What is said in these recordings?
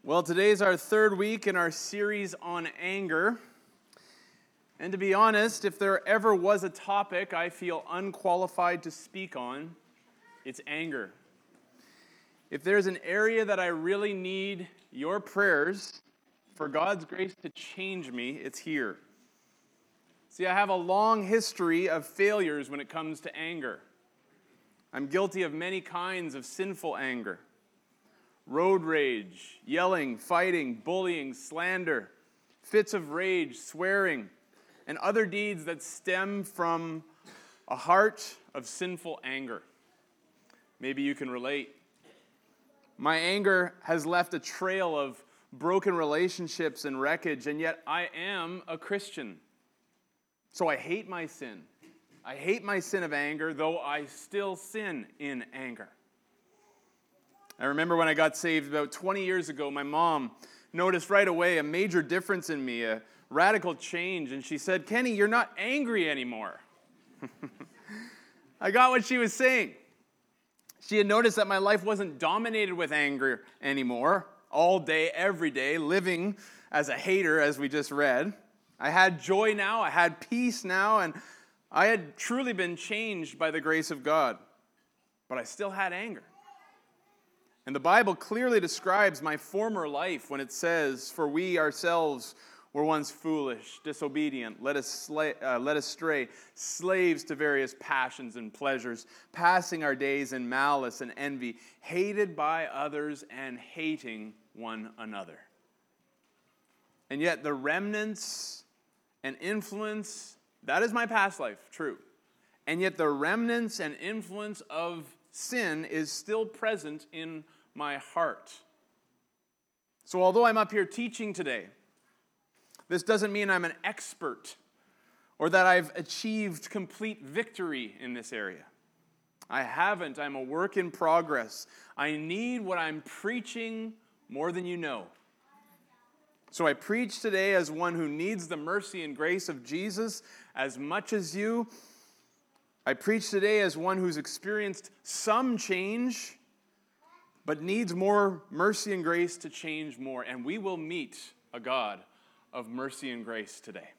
Well, today is our third week in our series on anger. And to be honest, if there ever was a topic I feel unqualified to speak on, it's anger. If there's an area that I really need your prayers for God's grace to change me, it's here. See, I have a long history of failures when it comes to anger. I'm guilty of many kinds of sinful anger. Road rage, yelling, fighting, bullying, slander, fits of rage, swearing, and other deeds that stem from a heart of sinful anger. Maybe you can relate. My anger has left a trail of broken relationships and wreckage, and yet I am a Christian. So I hate my sin. I hate my sin of anger, though I still sin in anger. I remember when I got saved about 20 years ago, my mom noticed right away a major difference in me, a radical change, and she said, "Kenny, you're not angry anymore." I got what she was saying. She had noticed that my life wasn't dominated with anger anymore, all day, every day, living as a hater, as we just read. I had joy now, I had peace now, and I had truly been changed by the grace of God. But I still had anger. And the Bible clearly describes my former life when it says, "For we ourselves were once foolish, disobedient, led astray, slaves to various passions and pleasures, passing our days in malice and envy, hated by others and hating one another." And yet the remnants and influence, that is my past life, true. And yet the remnants and influence of sin is still present in my heart. So although I'm up here teaching today, this doesn't mean I'm an expert or that I've achieved complete victory in this area. I haven't. I'm a work in progress. I need what I'm preaching more than you know. So I preach today as one who needs the mercy and grace of Jesus as much as you. I preach today as one who's experienced some change but needs more mercy and grace to change more. And we will meet a God of mercy and grace today.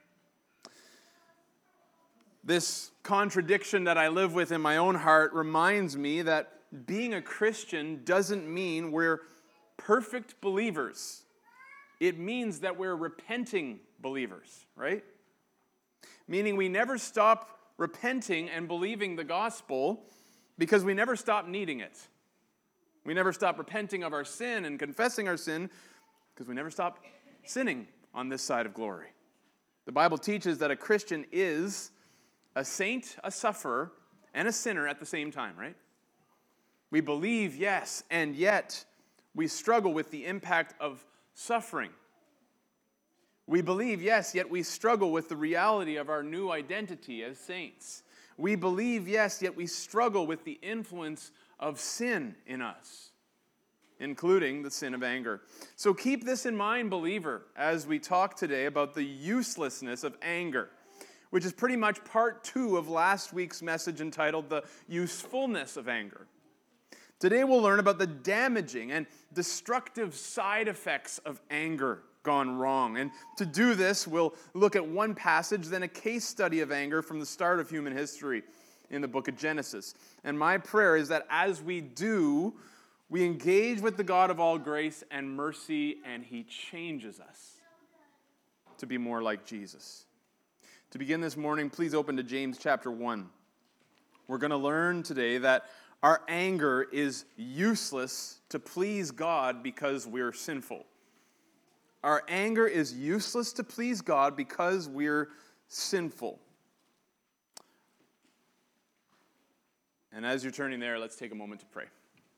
This contradiction that I live with in my own heart reminds me that being a Christian doesn't mean we're perfect believers. It means that we're repenting believers, right? Meaning we never stop repenting and believing the gospel because we never stop needing it. We never stop repenting of our sin and confessing our sin because we never stop sinning on this side of glory. The Bible teaches that a Christian is a saint, a sufferer, and a sinner at the same time, right? We believe, yes, and yet we struggle with the impact of suffering. We believe, yes, yet we struggle with the reality of our new identity as saints. We believe, yes, yet we struggle with the influence of sin in us, including the sin of anger. So keep this in mind, believer, as we talk today about the uselessness of anger, which is pretty much part 2 of last week's message entitled The Usefulness of Anger. Today we'll learn about the damaging and destructive side effects of anger gone wrong. And to do this, we'll look at one passage, then a case study of anger from the start of human history in the book of Genesis. And my prayer is that as we do, we engage with the God of all grace and mercy, and He changes us to be more like Jesus. To begin this morning, please open to James chapter 1. We're going to learn today that our anger is useless to please God because we're sinful. Our anger is useless to please God because we're sinful. And as you're turning there, let's take a moment to pray.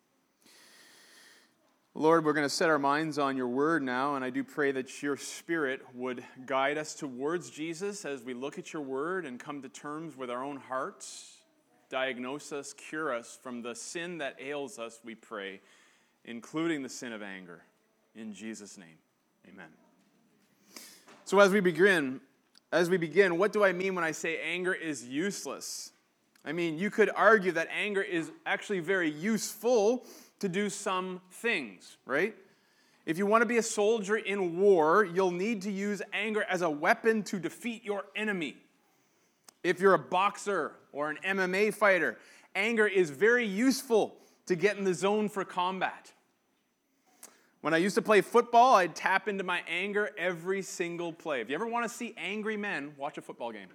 Lord, we're going to set our minds on your word now, and I do pray that your Spirit would guide us towards Jesus as we look at your word and come to terms with our own hearts, diagnose us, cure us from the sin that ails us, we pray, including the sin of anger. In Jesus' name, amen. So as we begin, what do I mean when I say anger is useless? I mean, you could argue that anger is actually very useful to do some things, right? If you want to be a soldier in war, you'll need to use anger as a weapon to defeat your enemy. If you're a boxer or an MMA fighter, anger is very useful to get in the zone for combat. When I used to play football, I'd tap into my anger every single play. If you ever want to see angry men, watch a football game.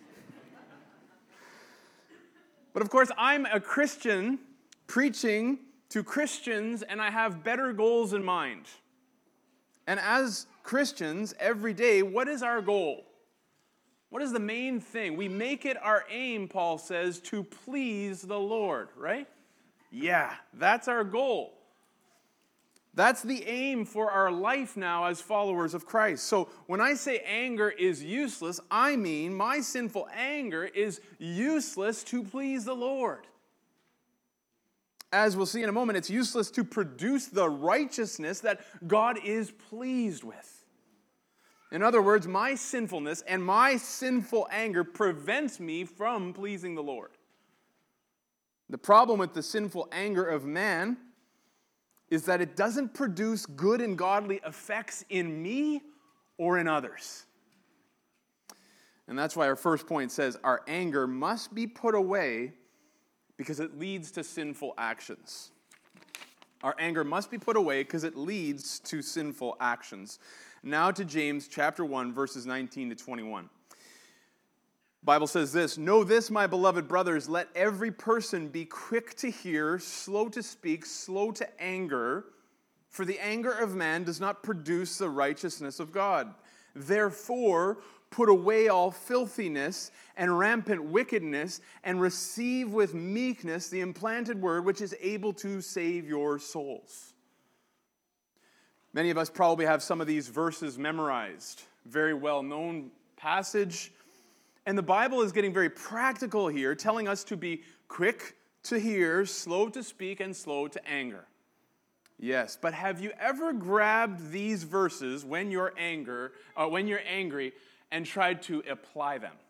But of course, I'm a Christian preaching to Christians, and I have better goals in mind. And as Christians, every day, what is our goal? What is the main thing? We make it our aim, Paul says, to please the Lord, right? Yeah, that's our goal. That's the aim for our life now as followers of Christ. So when I say anger is useless, I mean my sinful anger is useless to please the Lord. As we'll see in a moment, it's useless to produce the righteousness that God is pleased with. In other words, my sinfulness and my sinful anger prevents me from pleasing the Lord. The problem with the sinful anger of man is that it doesn't produce good and godly effects in me or in others. And that's why our first point says our anger must be put away because it leads to sinful actions. Our anger must be put away because it leads to sinful actions. Now to James chapter 1, verses 19 to 21. The Bible says this, "Know this, my beloved brothers, let every person be quick to hear, slow to speak, slow to anger, for the anger of man does not produce the righteousness of God. Therefore, put away all filthiness and rampant wickedness, and receive with meekness the implanted word which is able to save your souls." Many of us probably have some of these verses memorized. Very well-known passage. And the Bible is getting very practical here, telling us to be quick to hear, slow to speak, and slow to anger. Yes, but have you ever grabbed these verses when you're angry and tried to apply them?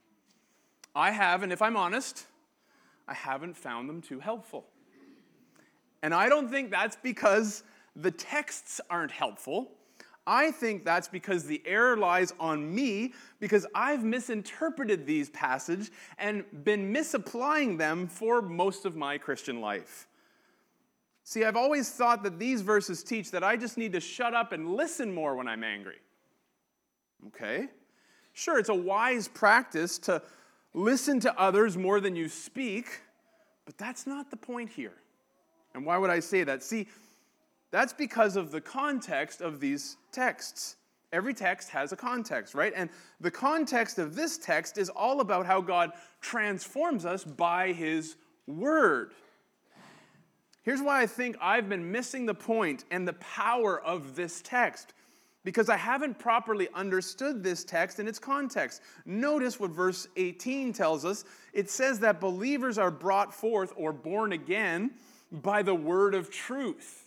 I have, and if I'm honest, I haven't found them too helpful. And I don't think that's because the texts aren't helpful. I think that's because the error lies on me, because I've misinterpreted these passages and been misapplying them for most of my Christian life. See, I've always thought that these verses teach that I just need to shut up and listen more when I'm angry. Okay? Sure, it's a wise practice to listen to others more than you speak, but that's not the point here. And why would I say that? See, that's because of the context of these texts. Every text has a context, right? And the context of this text is all about how God transforms us by His Word. Here's why I think I've been missing the point and the power of this text, because I haven't properly understood this text in its context. Notice what verse 18 tells us. It says that believers are brought forth or born again by the word of truth.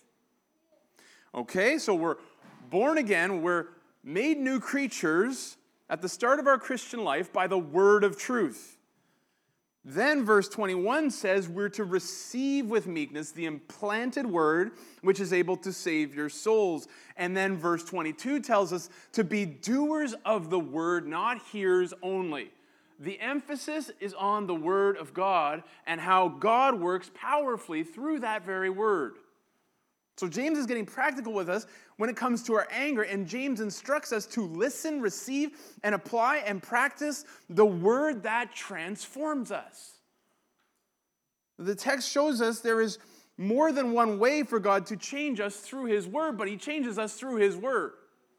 Okay, so we're born again, we're made new creatures at the start of our Christian life by the word of truth. Then verse 21 says we're to receive with meekness the implanted word which is able to save your souls. And then verse 22 tells us to be doers of the word, not hearers only. The emphasis is on the word of God and how God works powerfully through that very word. So James is getting practical with us when it comes to our anger, and James instructs us to listen, receive, and apply and practice the word that transforms us. The text shows us there is more than one way for God to change us through His word, but He changes us through His word.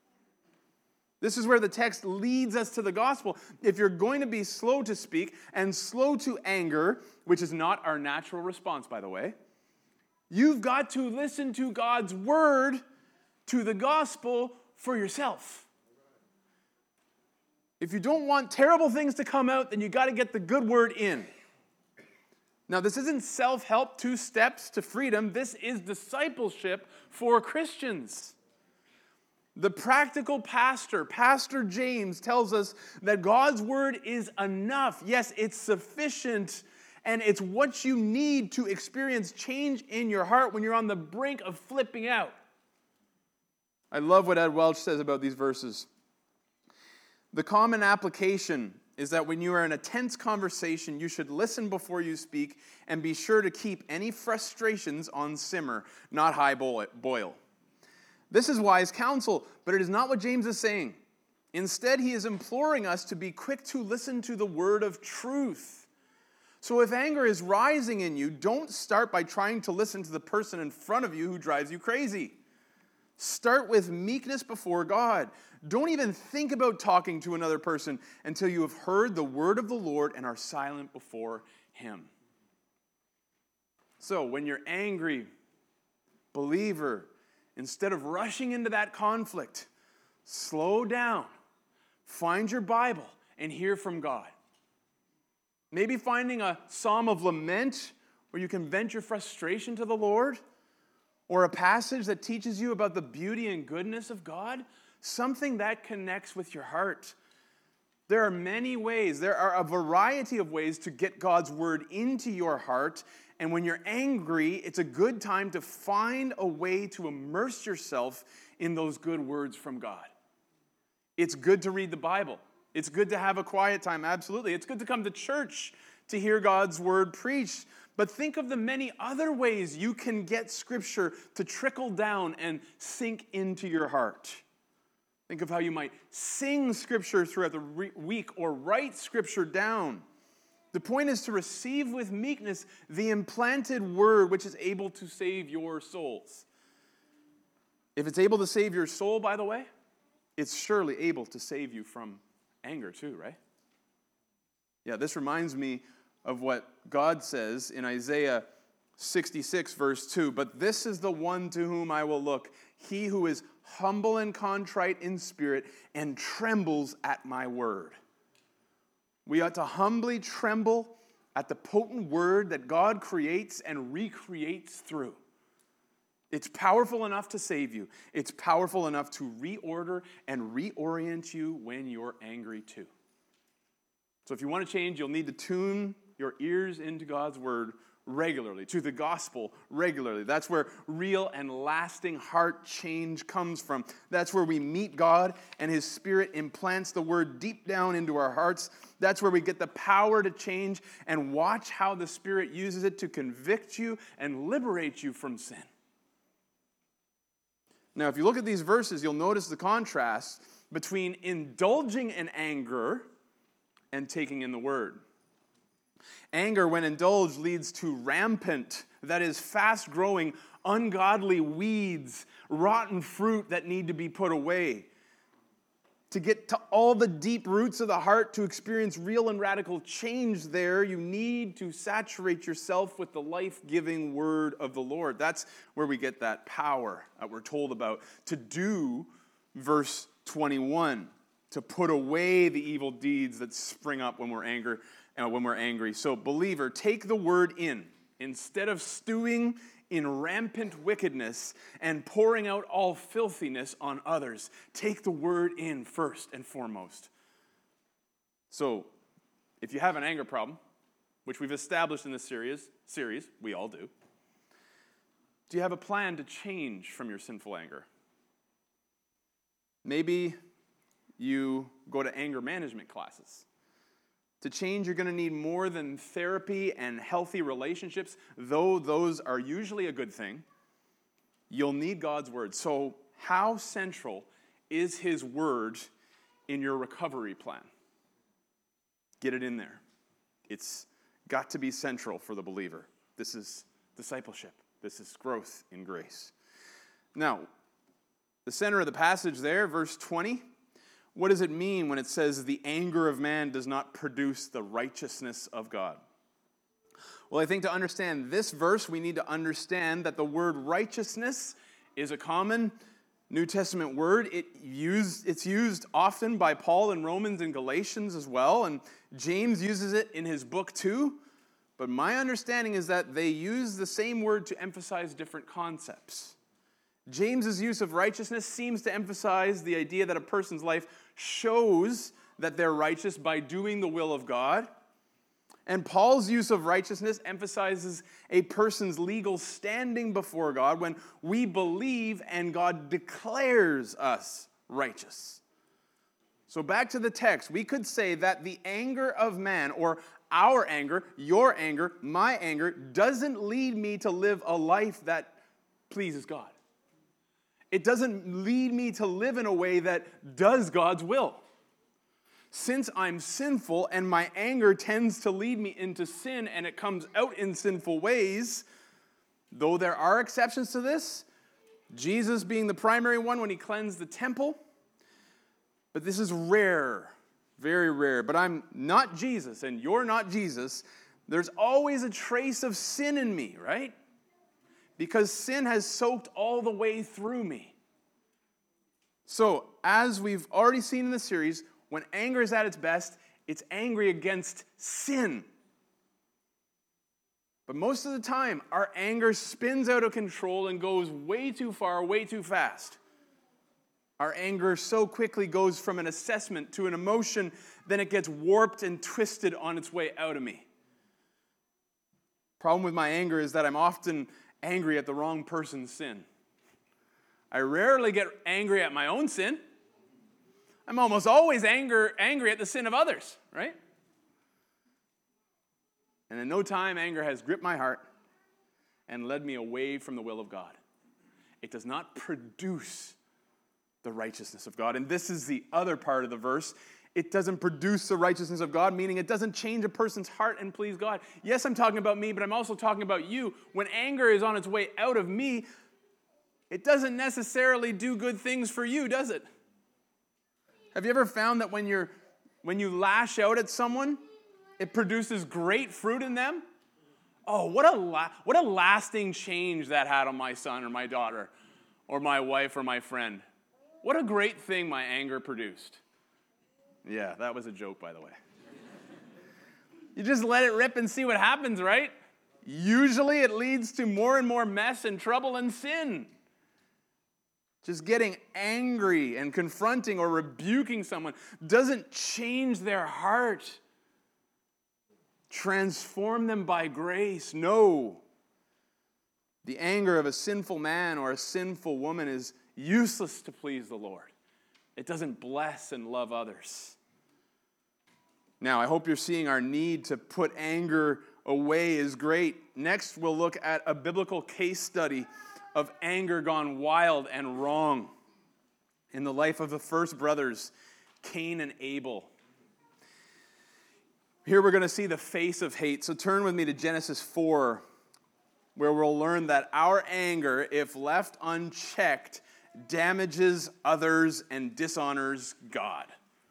This is where the text leads us to the gospel. If you're going to be slow to speak and slow to anger, which is not our natural response, by the way, you've got to listen to God's word, to the gospel, for yourself. If you don't want terrible things to come out, then you got to get the good word in. Now, this isn't self-help, 2 steps to freedom. This is discipleship for Christians. The practical pastor, Pastor James, tells us that God's word is enough. Yes, it's sufficient, and it's what you need to experience change in your heart when you're on the brink of flipping out. I love what Ed Welch says about these verses. The common application is that when you are in a tense conversation, you should listen before you speak and be sure to keep any frustrations on simmer, not high boil. This is wise counsel, but it is not what James is saying. Instead, he is imploring us to be quick to listen to the word of truth. So if anger is rising in you, don't start by trying to listen to the person in front of you who drives you crazy. Start with meekness before God. Don't even think about talking to another person until you have heard the word of the Lord and are silent before him. So when you're angry, believer, instead of rushing into that conflict, slow down, find your Bible, and hear from God. Maybe finding a psalm of lament where you can vent your frustration to the Lord, or a passage that teaches you about the beauty and goodness of God, something that connects with your heart. There are many ways, there are a variety of ways to get God's word into your heart, and when you're angry, it's a good time to find a way to immerse yourself in those good words from God. It's good to read the Bible. It's good to have a quiet time, absolutely. It's good to come to church to hear God's word preached. But think of the many other ways you can get Scripture to trickle down and sink into your heart. Think of how you might sing Scripture throughout the week or write Scripture down. The point is to receive with meekness the implanted word which is able to save your souls. If it's able to save your soul, by the way, it's surely able to save you from anger too, right? Yeah, this reminds me of what God says in Isaiah 66, verse 2. But this is the one to whom I will look, he who is humble and contrite in spirit and trembles at my word. We ought to humbly tremble at the potent word that God creates and recreates through. It's powerful enough to save you. It's powerful enough to reorder and reorient you when you're angry too. So if you want to change, you'll need to tune your ears into God's word regularly, to the gospel regularly. That's where real and lasting heart change comes from. That's where we meet God and his Spirit implants the word deep down into our hearts. That's where we get the power to change, and watch how the Spirit uses it to convict you and liberate you from sin. Now, if you look at these verses, you'll notice the contrast between indulging in anger and taking in the word. Anger, when indulged, leads to rampant, that is, fast-growing, ungodly weeds, rotten fruit that need to be put away. To get to all the deep roots of the heart, to experience real and radical change there, you need to saturate yourself with the life-giving word of the Lord. That's where we get that power that we're told about to do, verse 21, to put away the evil deeds that spring up when we're angry. So, believer, take the word in. Instead of stewing in rampant wickedness and pouring out all filthiness on others, take the word in first and foremost. So, if you have an anger problem, which we've established in this series, we all do you have a plan to change from your sinful anger? Maybe you go to anger management classes. To change, you're going to need more than therapy and healthy relationships, though those are usually a good thing. You'll need God's word. So how central is his word in your recovery plan? Get it in there. It's got to be central for the believer. This is discipleship. This is growth in grace. Now, the center of the passage there, verse 20, what does it mean when it says the anger of man does not produce the righteousness of God? Well, I think to understand this verse, we need to understand that the word righteousness is a common New Testament word. It's used often by Paul in Romans and Galatians as well, and James uses it in his book too. But my understanding is that they use the same word to emphasize different concepts. James's use of righteousness seems to emphasize the idea that a person's life shows that they're righteous by doing the will of God. And Paul's use of righteousness emphasizes a person's legal standing before God when we believe and God declares us righteous. So back to the text, we could say that the anger of man, or our anger, your anger, my anger, doesn't lead me to live a life that pleases God. It doesn't lead me to live in a way that does God's will. Since I'm sinful and my anger tends to lead me into sin and it comes out in sinful ways, though there are exceptions to this, Jesus being the primary one when he cleansed the temple, but this is rare, very rare. But I'm not Jesus and you're not Jesus. There's always a trace of sin in me, right? Because sin has soaked all the way through me. So, as we've already seen in the series, when anger is at its best, it's angry against sin. But most of the time, our anger spins out of control and goes way too far, way too fast. Our anger so quickly goes from an assessment to an emotion, then it gets warped and twisted on its way out of me. Problem with my anger is that I'm often angry at the wrong person's sin. I rarely get angry at my own sin. I'm almost always angry at the sin of others, right? And in no time, anger has gripped my heart and led me away from the will of God. It does not produce the righteousness of God. And this is the other part of the verse. It doesn't produce the righteousness of God, meaning it doesn't change a person's heart and please God. Yes, I'm talking about me, but I'm also talking about you. When anger is on its way out of me, it doesn't necessarily do good things for you, does it? Have you ever found that when you lash out at someone, it produces great fruit in them? Oh, what a lasting change that had on my son or my daughter or my wife or my friend. What a great thing my anger produced. Yeah, that was a joke, by the way. You just let it rip and see what happens, right? Usually it leads to more and more mess and trouble and sin. Just getting angry and confronting or rebuking someone doesn't change their heart, transform them by grace. No. The anger of a sinful man or a sinful woman is useless to please the Lord. It doesn't bless and love others. Now, I hope you're seeing our need to put anger away is great. Next, we'll look at a biblical case study of anger gone wild and wrong in the life of the first brothers, Cain and Abel. Here we're going to see the face of hate. So turn with me to Genesis 4, where we'll learn that our anger, if left unchecked, damages others and dishonors God.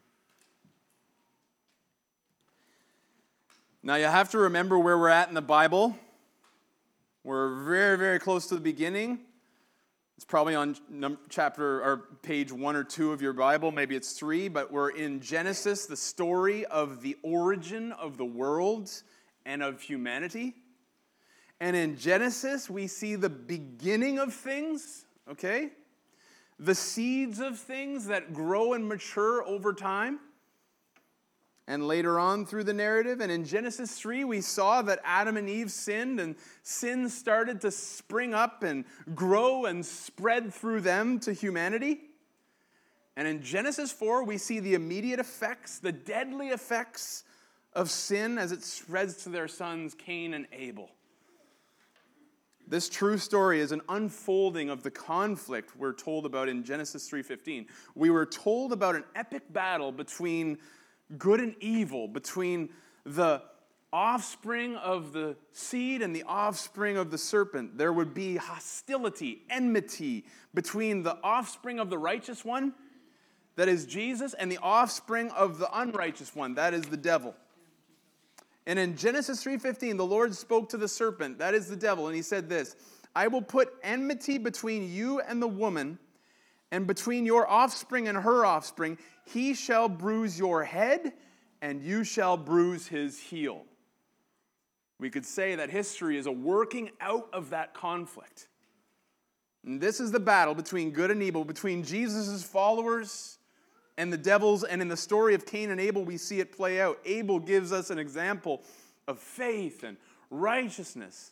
Now you have to remember where we're at in the Bible. We're very, very close to the beginning. It's probably on chapter or page 1 or 2 of your Bible. Maybe it's 3, but we're in Genesis, the story of the origin of the world and of humanity. And in Genesis, we see the beginning of things, okay? The seeds of things that grow and mature over time. And later on through the narrative, and in Genesis 3, we saw that Adam and Eve sinned, and sin started to spring up and grow and spread through them to humanity. And in Genesis 4, we see the immediate effects, the deadly effects of sin as it spreads to their sons, Cain and Abel. This true story is an unfolding of the conflict we're told about in Genesis 3:15. We were told about an epic battle between good and evil, between the offspring of the seed and the offspring of the serpent. There would be hostility, enmity between the offspring of the righteous one, that is Jesus, and the offspring of the unrighteous one, that is the devil. And in Genesis 3:15, the Lord spoke to the serpent, that is the devil, and he said this, "I will put enmity between you and the woman, and between your offspring and her offspring. He shall bruise your head, and you shall bruise his heel." We could say that history is a working out of that conflict. And this is the battle between good and evil, between Jesus' followers and the devil's. And in the story of Cain and Abel, we see it play out. Abel gives us an example of faith and righteousness.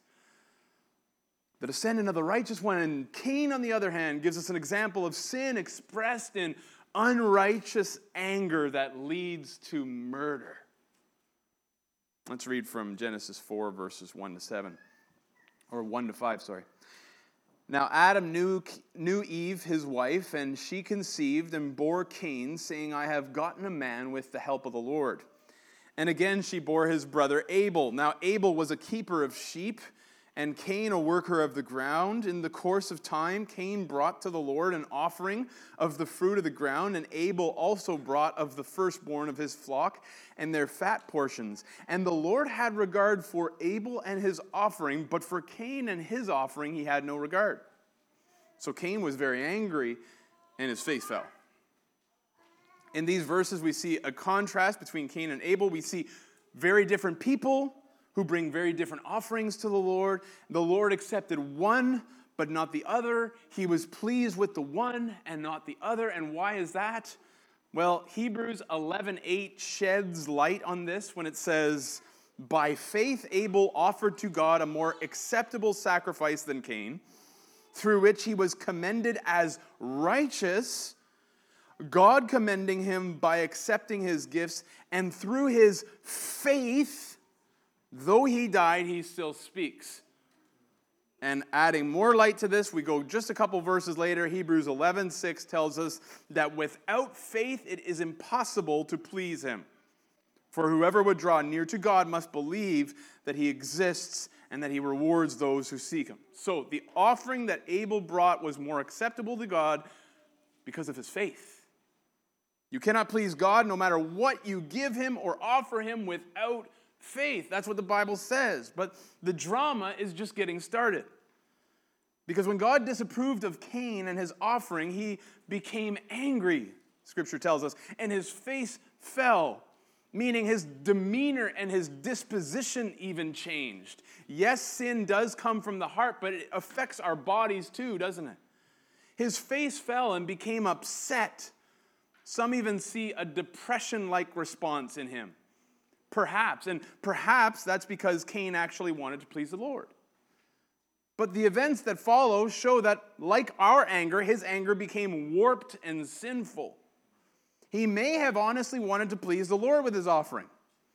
The descendant of the righteous one. And Cain, on the other hand, gives us an example of sin expressed in unrighteous anger that leads to murder. Let's read from Genesis 4, verses 1 to 7. Or 1 to 5, sorry. Now Adam knew Eve, his wife, and she conceived and bore Cain, saying, I have gotten a man with the help of the Lord. And again she bore his brother Abel. Now Abel was a keeper of sheep, and Cain a worker of the ground. In the course of time, Cain brought to the Lord an offering of the fruit of the ground, and Abel also brought of the firstborn of his flock and their fat portions. And the Lord had regard for Abel and his offering, but for Cain and his offering he had no regard. So Cain was very angry, and his face fell. In these verses, we see a contrast between Cain and Abel. We see very different people who bring very different offerings to the Lord. The Lord accepted one, but not the other. He was pleased with the one and not the other. And why is that? Well, Hebrews 11:8 sheds light on this when it says, by faith Abel offered to God a more acceptable sacrifice than Cain, through which he was commended as righteous, God commending him by accepting his gifts, and through his faith, though he died, he still speaks. And adding more light to this, we go just a couple verses later. Hebrews 11:6 tells us that without faith it is impossible to please him. For whoever would draw near to God must believe that he exists and that he rewards those who seek him. So the offering that Abel brought was more acceptable to God because of his faith. You cannot please God no matter what you give him or offer him without faith. That's what the Bible says. But the drama is just getting started. Because when God disapproved of Cain and his offering, he became angry, Scripture tells us, and his face fell, meaning his demeanor and his disposition even changed. Yes, sin does come from the heart, but it affects our bodies too, doesn't it? His face fell and became upset. Some even see a depression-like response in him. Perhaps that's because Cain actually wanted to please the Lord. But the events that follow show that, like our anger, his anger became warped and sinful. He may have honestly wanted to please the Lord with his offering.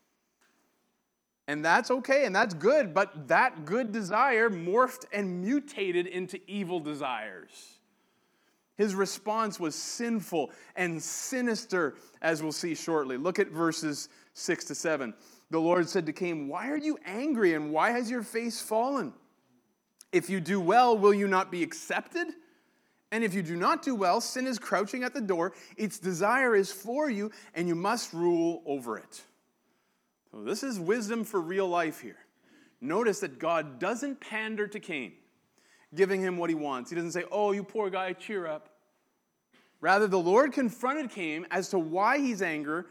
And that's okay, and that's good, but that good desire morphed and mutated into evil desires. His response was sinful and sinister, as we'll see shortly. Look at verses 6 to 7. The Lord said to Cain, why are you angry, and why has your face fallen? If you do well, will you not be accepted? And if you do not do well, sin is crouching at the door. Its desire is for you, and you must rule over it. So this is wisdom for real life here. Notice that God doesn't pander to Cain, giving him what he wants. He doesn't say, oh, you poor guy, cheer up. Rather, the Lord confronted Cain as to why he's angry.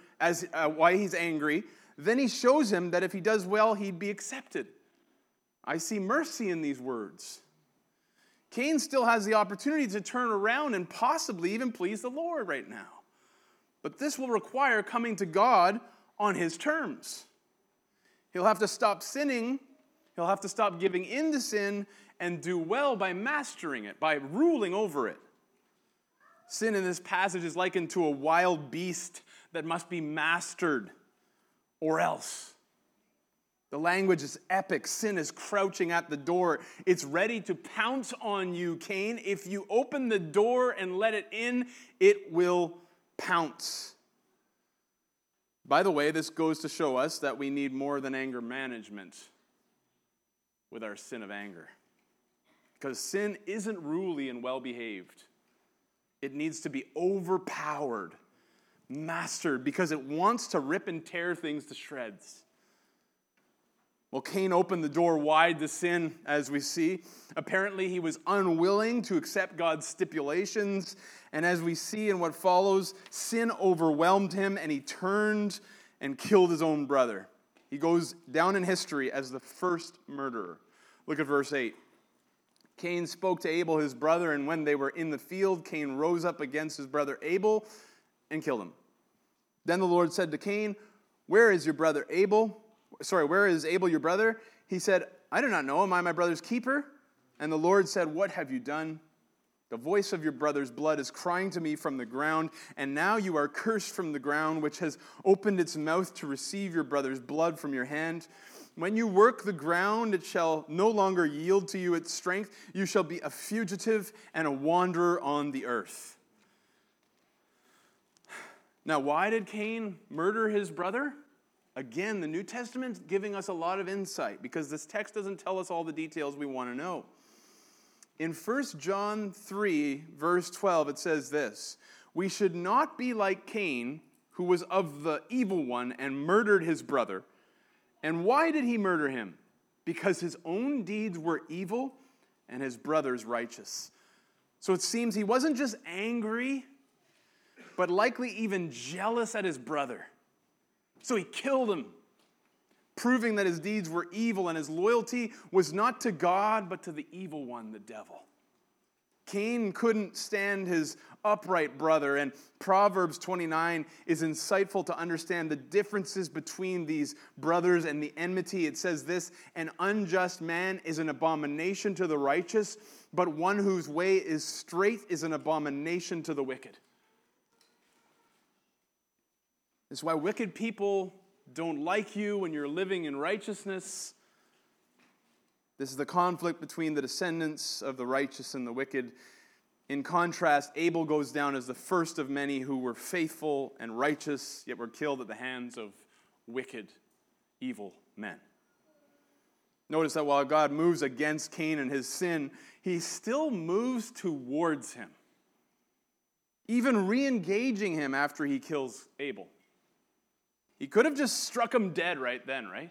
Then he shows him that if he does well, he'd be accepted. I see mercy in these words. Cain still has the opportunity to turn around and possibly even please the Lord right now. But this will require coming to God on his terms. He'll have to stop sinning. He'll have to stop giving in to sin and do well by mastering it, by ruling over it. Sin in this passage is likened to a wild beast that must be mastered, or else. The language is epic. Sin is crouching at the door. It's ready to pounce on you, Cain. If you open the door and let it in, it will pounce. By the way, this goes to show us that we need more than anger management with our sin of anger. Because sin isn't ruly and well-behaved. It needs to be overpowered, mastered, because it wants to rip and tear things to shreds. Well, Cain opened the door wide to sin, as we see. Apparently, he was unwilling to accept God's stipulations. And as we see in what follows, sin overwhelmed him, and he turned and killed his own brother. He goes down in history as the first murderer. Look at verse 8. Cain spoke to Abel, his brother, and when they were in the field, Cain rose up against his brother Abel and killed him. Then the Lord said to Cain, where is your brother Abel? Where is Abel your brother? He said, I do not know. Am I my brother's keeper? And the Lord said, what have you done? The voice of your brother's blood is crying to me from the ground, and now you are cursed from the ground, which has opened its mouth to receive your brother's blood from your hand. When you work the ground, it shall no longer yield to you its strength. You shall be a fugitive and a wanderer on the earth. Now, why did Cain murder his brother? Again, the New Testament's giving us a lot of insight because this text doesn't tell us all the details we want to know. In 1 John 3, verse 12, it says this, we should not be like Cain, who was of the evil one and murdered his brother. And why did he murder him? Because his own deeds were evil and his brother's righteous. So it seems he wasn't just angry, but likely even jealous at his brother. So he killed him, proving that his deeds were evil and his loyalty was not to God, but to the evil one, the devil. Cain couldn't stand his upright brother, and Proverbs 29 is insightful to understand the differences between these brothers and the enmity. It says this, an unjust man is an abomination to the righteous, but one whose way is straight is an abomination to the wicked. It's why wicked people don't like you when you're living in righteousness. This is the conflict between the descendants of the righteous and the wicked. In contrast, Abel goes down as the first of many who were faithful and righteous, yet were killed at the hands of wicked, evil men. Notice that while God moves against Cain and his sin, he still moves towards him, even re-engaging him after he kills Abel. He could have just struck him dead right then, right?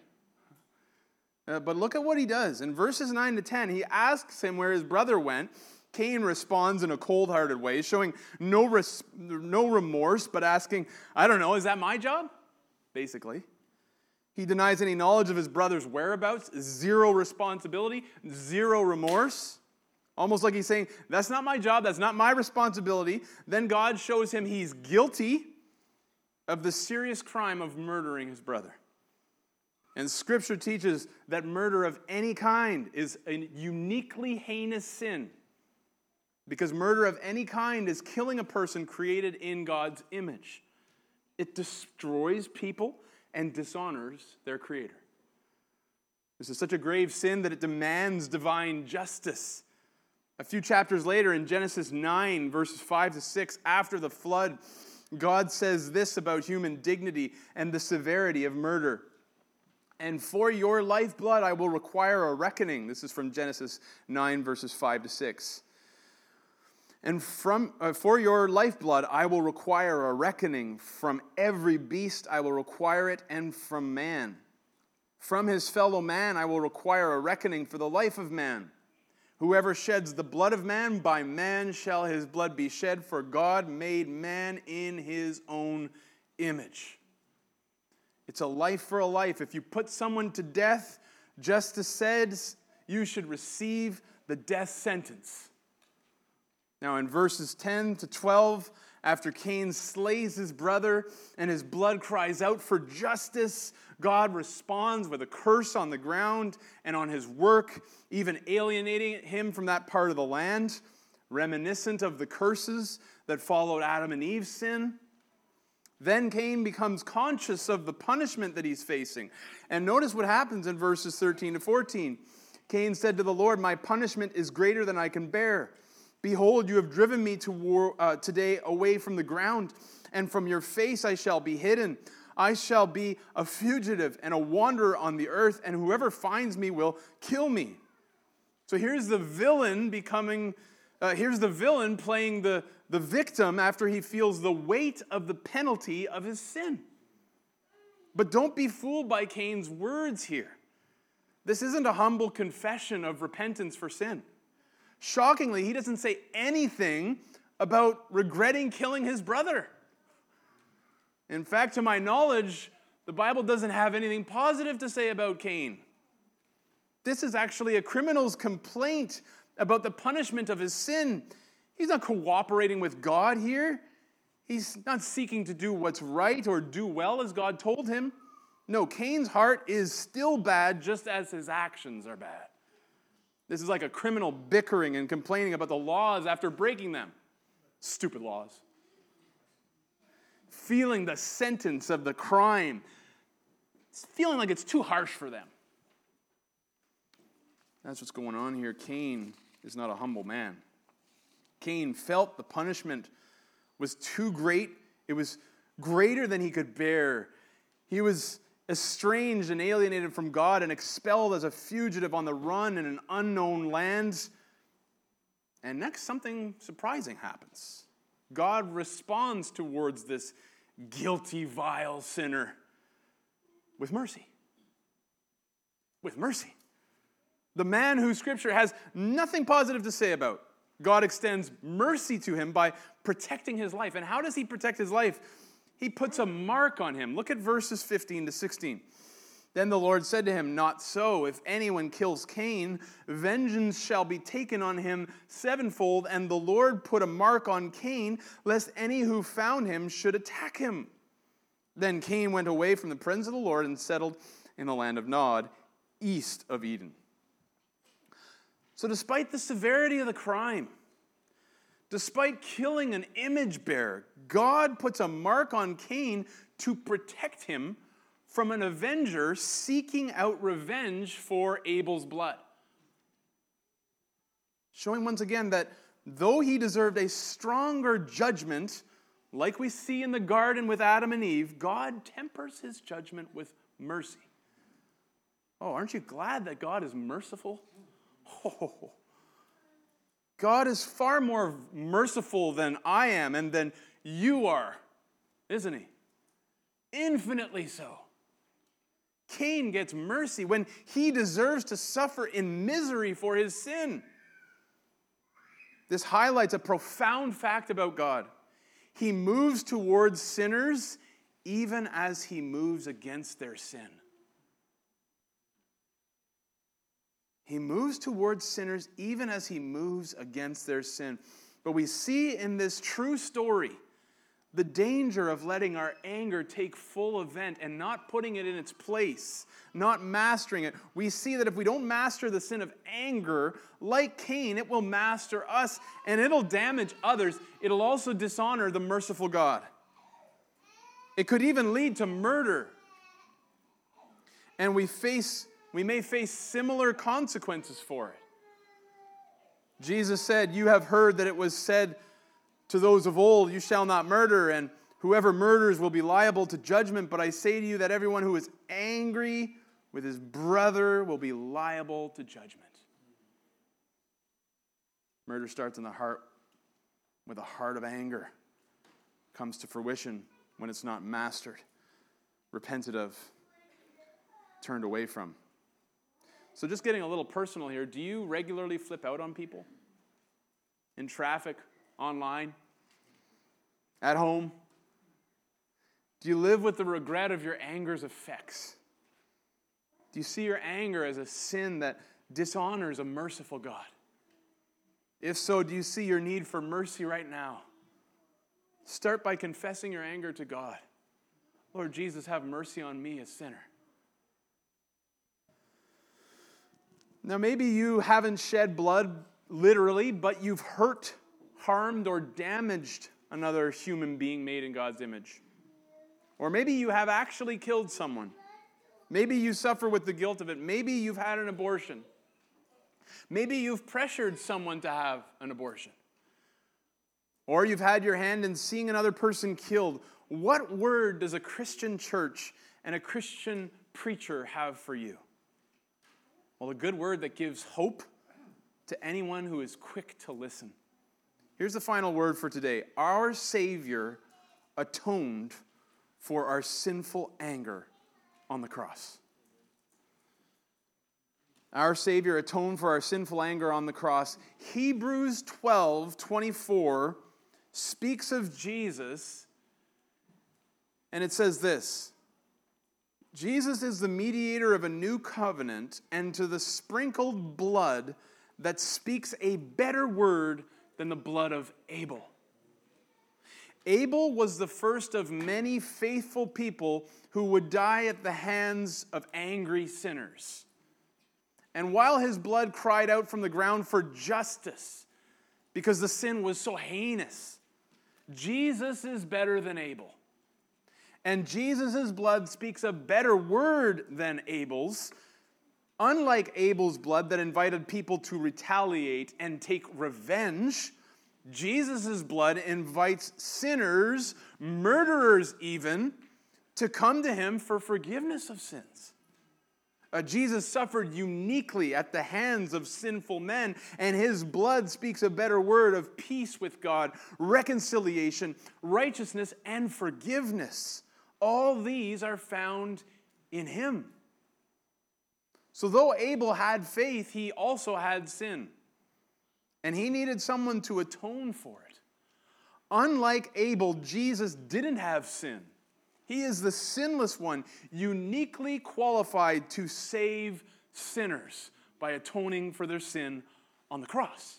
But look at what he does. In verses 9 to 10, he asks him where his brother went. Cain responds in a cold-hearted way, showing no remorse, but asking, I don't know, is that my job? Basically. He denies any knowledge of his brother's whereabouts, zero responsibility, zero remorse. Almost like he's saying, that's not my job, that's not my responsibility. Then God shows him he's guilty of the serious crime of murdering his brother. And Scripture teaches that murder of any kind is a uniquely heinous sin, because murder of any kind is killing a person created in God's image. It destroys people and dishonors their Creator. This is such a grave sin that it demands divine justice. A few chapters later, in Genesis 9, verses 5 to 6, after the flood, God says this about human dignity and the severity of murder. And for your lifeblood I will require a reckoning. This is from Genesis 9, verses 5 to 6. And for your lifeblood I will require a reckoning. From every beast I will require it, and from man. From his fellow man I will require a reckoning for the life of man. Whoever sheds the blood of man, by man shall his blood be shed, for God made man in his own image. It's a life for a life. If you put someone to death, justice says you should receive the death sentence. Now in verses 10 to 12, after Cain slays his brother and his blood cries out for justice, God responds with a curse on the ground and on his work, even alienating him from that part of the land, reminiscent of the curses that followed Adam and Eve's sin. Then Cain becomes conscious of the punishment that he's facing. And notice what happens in verses 13 to 14. Cain said to the Lord, my punishment is greater than I can bear. Behold, you have driven me today away from the ground, and from your face I shall be hidden. I shall be a fugitive and a wanderer on the earth, and whoever finds me will kill me. So here's the villain playing the victim after he feels the weight of the penalty of his sin. But don't be fooled by Cain's words here. This isn't a humble confession of repentance for sin. Shockingly, he doesn't say anything about regretting killing his brother. In fact, to my knowledge, the Bible doesn't have anything positive to say about Cain. This is actually a criminal's complaint about the punishment of his sin. He's not cooperating with God here. He's not seeking to do what's right or do well as God told him. No, Cain's heart is still bad just as his actions are bad. This is like a criminal bickering and complaining about the laws after breaking them. Stupid laws. Feeling the sentence of the crime. Feeling like it's too harsh for them. That's what's going on here. Cain is not a humble man. Cain felt the punishment was too great. It was greater than he could bear. He was estranged and alienated from God and expelled as a fugitive on the run in an unknown land. And next, something surprising happens. God responds towards this guilty, vile sinner with mercy. With mercy. The man who Scripture has nothing positive to say about, God extends mercy to him by protecting his life. And how does he protect his life? He puts a mark on him. Look at verses 15 to 16. Then the Lord said to him, "Not so. If anyone kills Cain, vengeance shall be taken on him sevenfold. And the Lord put a mark on Cain, lest any who found him should attack him." Then Cain went away from the presence of the Lord and settled in the land of Nod, east of Eden. So despite the severity of the crime, despite killing an image bearer, God puts a mark on Cain to protect him from an avenger seeking out revenge for Abel's blood. Showing once again that though he deserved a stronger judgment, like we see in the garden with Adam and Eve, God tempers his judgment with mercy. Oh, aren't you glad that God is merciful? Oh, God is far more merciful than I am and than you are, isn't he? Infinitely so. Cain gets mercy when he deserves to suffer in misery for his sin. This highlights a profound fact about God. He moves towards sinners even as he moves against their sin. He moves towards sinners even as he moves against their sin. But we see in this true story the danger of letting our anger take full event and not putting it in its place, not mastering it. We see that if we don't master the sin of anger, like Cain, it will master us and it'll damage others. It'll also dishonor the merciful God. It could even lead to murder. And we may face similar consequences for it. Jesus said, "You have heard that it was said to those of old, 'You shall not murder,' and whoever murders will be liable to judgment. But I say to you that everyone who is angry with his brother will be liable to judgment." Murder starts in the heart with a heart of anger. Comes to fruition when it's not mastered, repented of, turned away from. So just getting a little personal here, do you regularly flip out on people? In traffic, online, at home? Do you live with the regret of your anger's effects? Do you see your anger as a sin that dishonors a merciful God? If so, do you see your need for mercy right now? Start by confessing your anger to God. Lord Jesus, have mercy on me, a sinner. Now, maybe you haven't shed blood literally, but you've hurt, harmed, or damaged another human being made in God's image. Or maybe you have actually killed someone. Maybe you suffer with the guilt of it. Maybe you've had an abortion. Maybe you've pressured someone to have an abortion. Or you've had your hand in seeing another person killed. What word does a Christian church and a Christian preacher have for you? Well, a good word that gives hope to anyone who is quick to listen. Here's the final word for today. Our Savior atoned for our sinful anger on the cross. Our Savior atoned for our sinful anger on the cross. Hebrews 12:24 speaks of Jesus, and it says this: Jesus is the mediator of a new covenant, and to the sprinkled blood that speaks a better word than the blood of Abel. Abel was the first of many faithful people who would die at the hands of angry sinners. And while his blood cried out from the ground for justice, because the sin was so heinous, Jesus is better than Abel. And Jesus' blood speaks a better word than Abel's. Unlike Abel's blood that invited people to retaliate and take revenge, Jesus' blood invites sinners, murderers even, to come to him for forgiveness of sins. Jesus suffered uniquely at the hands of sinful men, and his blood speaks a better word of peace with God, reconciliation, righteousness, and forgiveness. All these are found in him. So though Abel had faith, he also had sin. And he needed someone to atone for it. Unlike Abel, Jesus didn't have sin. He is the sinless one, uniquely qualified to save sinners by atoning for their sin on the cross.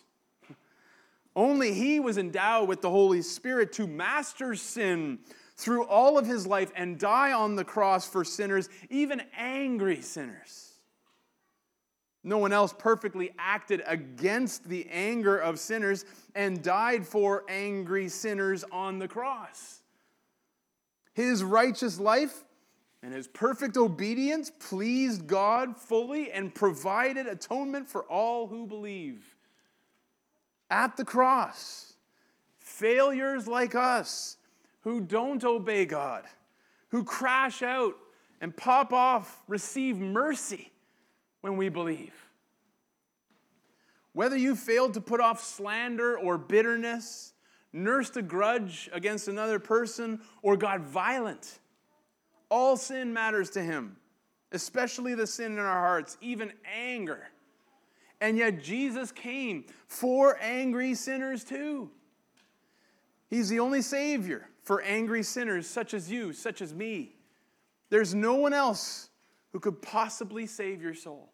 Only he was endowed with the Holy Spirit to master sin through all of his life and die on the cross for sinners, even angry sinners. No one else perfectly acted against the anger of sinners and died for angry sinners on the cross. His righteous life and his perfect obedience pleased God fully and provided atonement for all who believe. At the cross, failures like us who don't obey God, who crash out and pop off, receive mercy when we believe. Whether you failed to put off slander or bitterness, nursed a grudge against another person, or got violent, all sin matters to him, especially the sin in our hearts, even anger. And yet Jesus came for angry sinners too. He's the only Savior for angry sinners such as you, such as me. There's no one else who could possibly save your soul.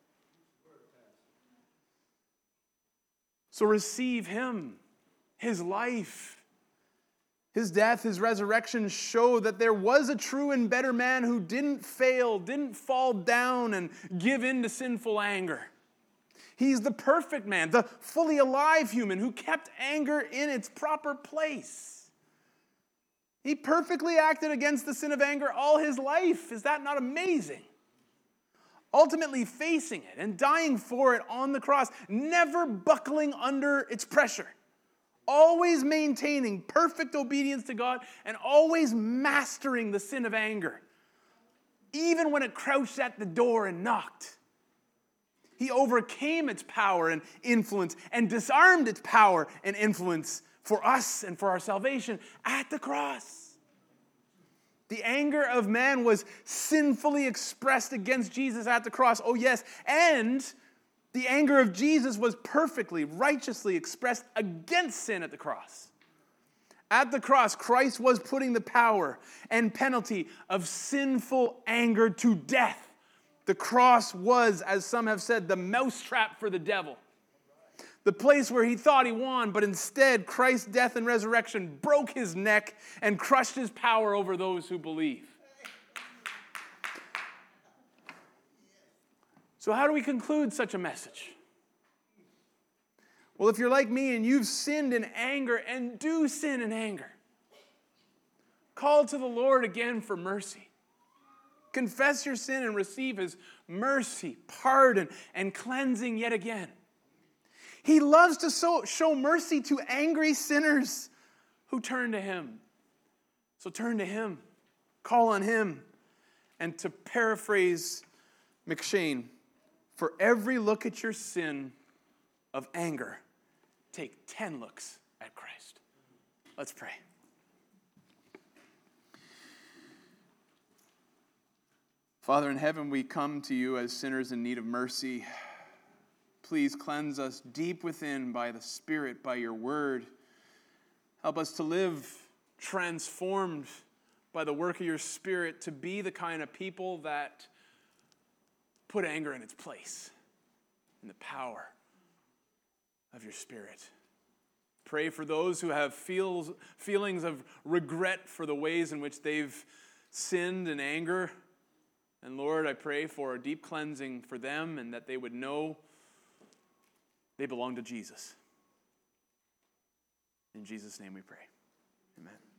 So receive him, his life, his death, his resurrection show that there was a true and better man who didn't fail, didn't fall down and give in to sinful anger. He's the perfect man, the fully alive human who kept anger in its proper place. He perfectly acted against the sin of anger all his life. Is that not amazing? Ultimately facing it and dying for it on the cross, never buckling under its pressure, always maintaining perfect obedience to God and always mastering the sin of anger, even when it crouched at the door and knocked. He overcame its power and influence and disarmed its power and influence for us and for our salvation at the cross. The anger of man was sinfully expressed against Jesus at the cross. Oh, yes. And the anger of Jesus was perfectly, righteously expressed against sin at the cross. At the cross, Christ was putting the power and penalty of sinful anger to death. The cross was, as some have said, the mousetrap for the devil. The place where he thought he won, but instead Christ's death and resurrection broke his neck and crushed his power over those who believe. So how do we conclude such a message? Well, if you're like me and you've sinned in anger and do sin in anger, call to the Lord again for mercy. Confess your sin and receive his mercy, pardon, and cleansing yet again. He loves to show mercy to angry sinners who turn to him. So turn to him, call on him, and to paraphrase McShane, for every look at your sin of anger, take 10 looks at Christ. Let's pray. Father in heaven, we come to you as sinners in need of mercy. Please cleanse us deep within by the Spirit, by your word. Help us to live transformed by the work of your Spirit to be the kind of people that put anger in its place in the power of your Spirit. Pray for those who have feelings of regret for the ways in which they've sinned in anger. And Lord, I pray for a deep cleansing for them and that they would know they belong to Jesus. In Jesus' name we pray. Amen.